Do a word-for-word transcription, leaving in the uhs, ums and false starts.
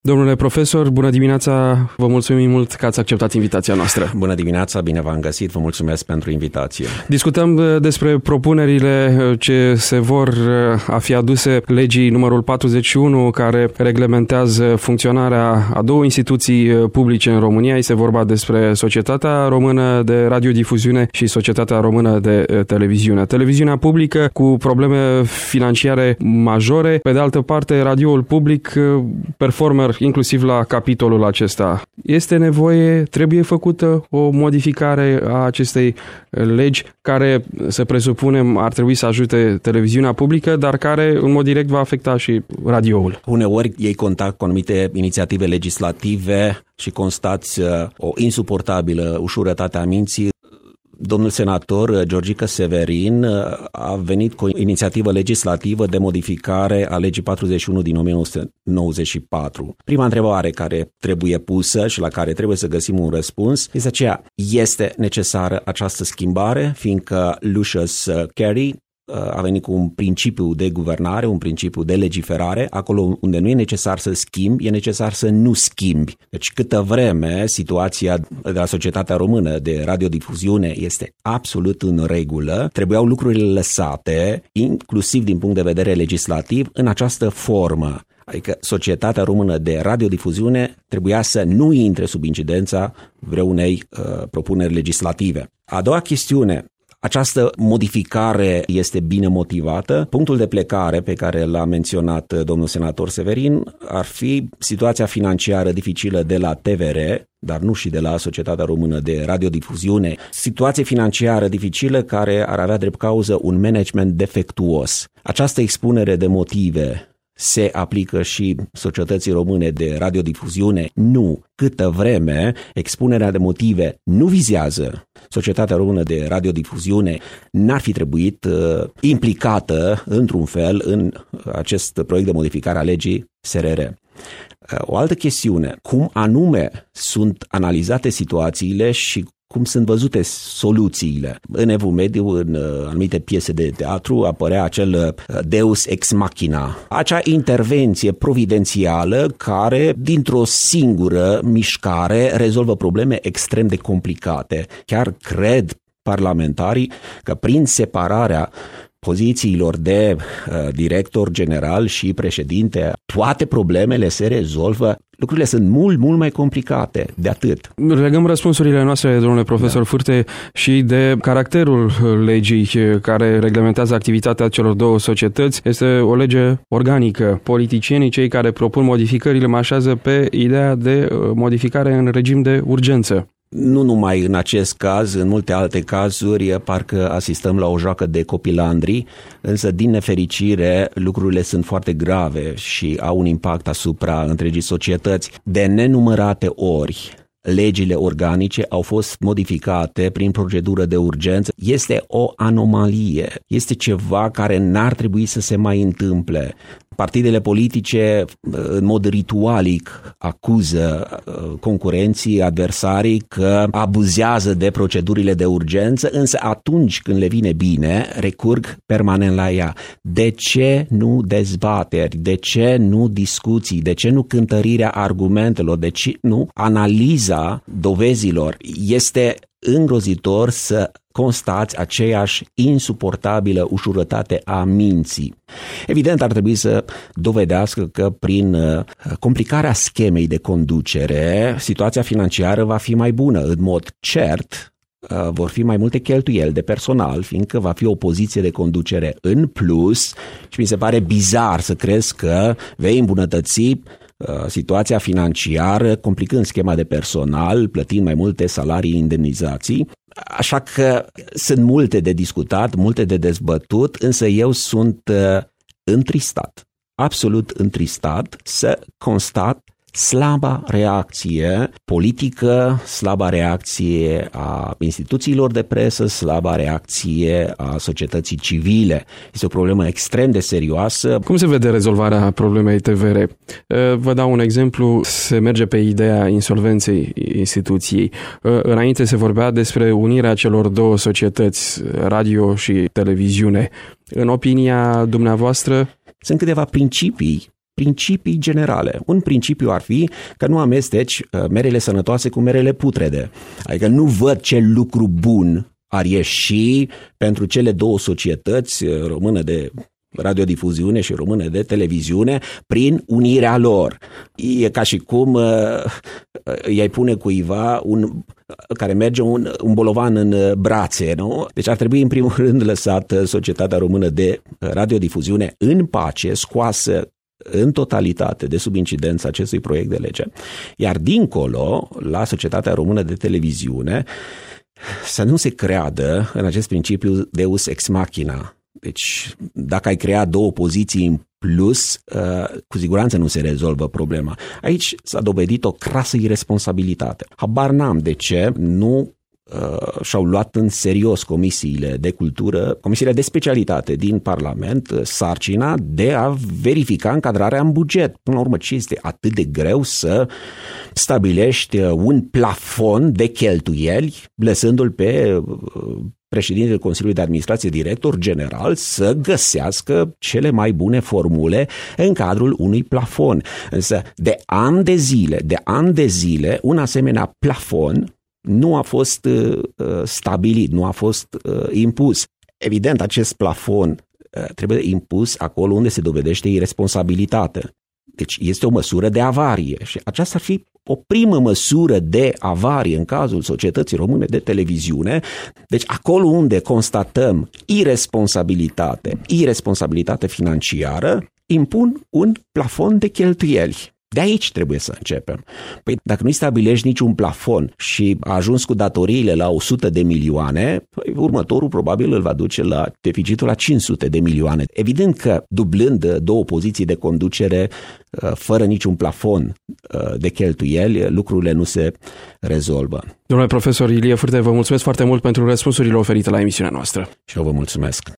Domnule profesor, bună dimineața, vă mulțumim mult că ați acceptat invitația noastră. Bună dimineața, bine v-am găsit, vă mulțumesc pentru invitație. Discutăm despre propunerile ce se vor a fi aduse legii numărul patruzeci și unu, care reglementează funcționarea a două instituții publice în România. Este vorba despre Societatea Română de Radiodifuziune și Societatea Română de Televiziune. Televiziunea publică cu probleme financiare majore, pe de altă parte radioul public performer inclusiv la capitolul acesta. Este nevoie, trebuie făcută o modificare a acestei legi care, să presupunem, ar trebui să ajute televiziunea publică, dar care în mod direct va afecta și radioul. Uneori iei contact cu anumite inițiative legislative și constați o insuportabilă ușurătate a minții. Domnul senator Georgica Severin a venit cu o inițiativă legislativă de modificare a legii patruzeci și unu din o mie nouă sute nouăzeci și patru. Prima întrebare care trebuie pusă și la care trebuie să găsim un răspuns este aceea: este necesară această schimbare, fiindcă Lucius Carey a venit cu un principiu de guvernare, un principiu de legiferare. Acolo unde nu e necesar să schimbi, e necesar să nu schimbi. Deci câtă vreme situația de la Societatea Română de Radiodifuziune este absolut în regulă, trebuiau lucrurile lăsate, inclusiv din punct de vedere legislativ, în această formă. Adică Societatea Română de Radiodifuziune trebuia să nu intre sub incidența vreunei uh, propuneri legislative. A doua chestiune: această modificare este bine motivată. Punctul de plecare pe care l-a menționat domnul senator Severin ar fi situația financiară dificilă de la T V R, dar nu și de la Societatea Română de Radiodifuziune. Situație financiară dificilă care ar avea drept cauză un management defectuos. Această expunere de motive se aplică și Societății Române de Radiodifuziune? Nu. Câtă vreme expunerea de motive nu vizează Societatea Română de Radiodifuziune, n-ar fi trebuit uh, implicată într-un fel în acest proiect de modificare a legii S R R. Uh, o altă chestiune: cum anume sunt analizate situațiile și cum sunt văzute soluțiile. În Evul Mediu, în anumite piese de teatru, apărea acel Deus ex machina, acea intervenție providențială care, dintr-o singură mișcare, rezolvă probleme extrem de complicate. Chiar cred parlamentarii că prin separarea pozițiilor de uh, director general și președinte, toate problemele se rezolvă. Lucrurile sunt mult, mult mai complicate de atât. Legăm răspunsurile noastre, domnule profesor da. Fârte, și de caracterul legii care reglementează activitatea celor două societăți. Este o lege organică. Politicienii, cei care propun modificările, mă așează pe ideea de modificare în regim de urgență. Nu numai în acest caz, în multe alte cazuri, parcă asistăm la o joacă de copilandri, însă, din nefericire, lucrurile sunt foarte grave și au un impact asupra întregii societăți. De nenumărate ori, legile organice au fost modificate prin procedură de urgență. Este o anomalie, este ceva care n-ar trebui să se mai întâmple. Partidele politice, în mod ritualic, acuză concurenții, adversarii că abuzează de procedurile de urgență, însă atunci când le vine bine, recurg permanent la ea. De ce nu dezbateri? De ce nu discuții? De ce nu cântărirea argumentelor? De ce nu analiza dovezilor? Este îngrozitor să constați aceeași insuportabilă ușurătate a minții. Evident, ar trebui să dovedească că prin complicarea schemei de conducere, situația financiară va fi mai bună. În mod cert, vor fi mai multe cheltuieli de personal, fiindcă va fi o poziție de conducere în plus și mi se pare bizar să crezi că vei îmbunătăți situația financiară, complicând schema de personal, plătind mai multe salarii, indemnizații. Așa că sunt multe de discutat, multe de dezbătut, însă eu sunt întristat, absolut întristat să constat slaba reacție politică, slaba reacție a instituțiilor de presă, slaba reacție a societății civile. Este o problemă extrem de serioasă. Cum se vede rezolvarea problemei T V R? Vă dau un exemplu, se merge pe ideea insolvenței instituției. Înainte se vorbea despre unirea celor două societăți, radio și televiziune. În opinia dumneavoastră? Sunt câteva principii principii generale. Un principiu ar fi că nu amesteci merele sănătoase cu merele putrede. Adică nu văd ce lucru bun ar ieși pentru cele două societăți, română de radiodifuziune și română de televiziune, prin unirea lor. E ca și cum uh, i-ai pune cuiva un, care merge un, un bolovan în brațe, nu? Deci ar trebui în primul rând lăsat societatea română de radiodifuziune în pace, scoasă în totalitate de sub incidența acestui proiect de lege. Iar dincolo, la societatea română de televiziune, să nu se creadă în acest principiu deus ex machina. Deci, dacă ai creat două poziții în plus, cu siguranță nu se rezolvă problema. Aici s-a dovedit o crasă irresponsabilitate. Habar n-am de ce nu uh, și-au luat în serios comisiile de cultură, comisiile de specialitate din Parlament, sarcina de a verifica încadrarea în buget. Până la urmă, ce este atât de greu să stabilești un plafon de cheltuieli, lăsându-l pe uh, președintele Consiliului de Administrație, director general, să găsească cele mai bune formule în cadrul unui plafon. Însă, de ani de zile, de ani de zile, un asemenea plafon nu a fost uh, stabilit, nu a fost uh, impus. Evident, acest plafon uh, trebuie impus acolo unde se dovedește irresponsabilitate. Deci este o măsură de avarie și aceasta ar fi o primă măsură de avarie în cazul societății române de televiziune. Deci acolo unde constatăm irresponsabilitate, irresponsabilitate financiară, impun un plafon de cheltuieli. De aici trebuie să începem. Păi dacă nu-i stabilești niciun plafon și a ajuns cu datoriile la o sută de milioane, păi următorul probabil îl va duce la deficitul la cinci sute de milioane. Evident că dublând două poziții de conducere fără niciun plafon de cheltuieli, lucrurile nu se rezolvă. Domnule profesor Ilie Fârte, vă mulțumesc foarte mult pentru răspunsurile oferite la emisiunea noastră. Și eu vă mulțumesc.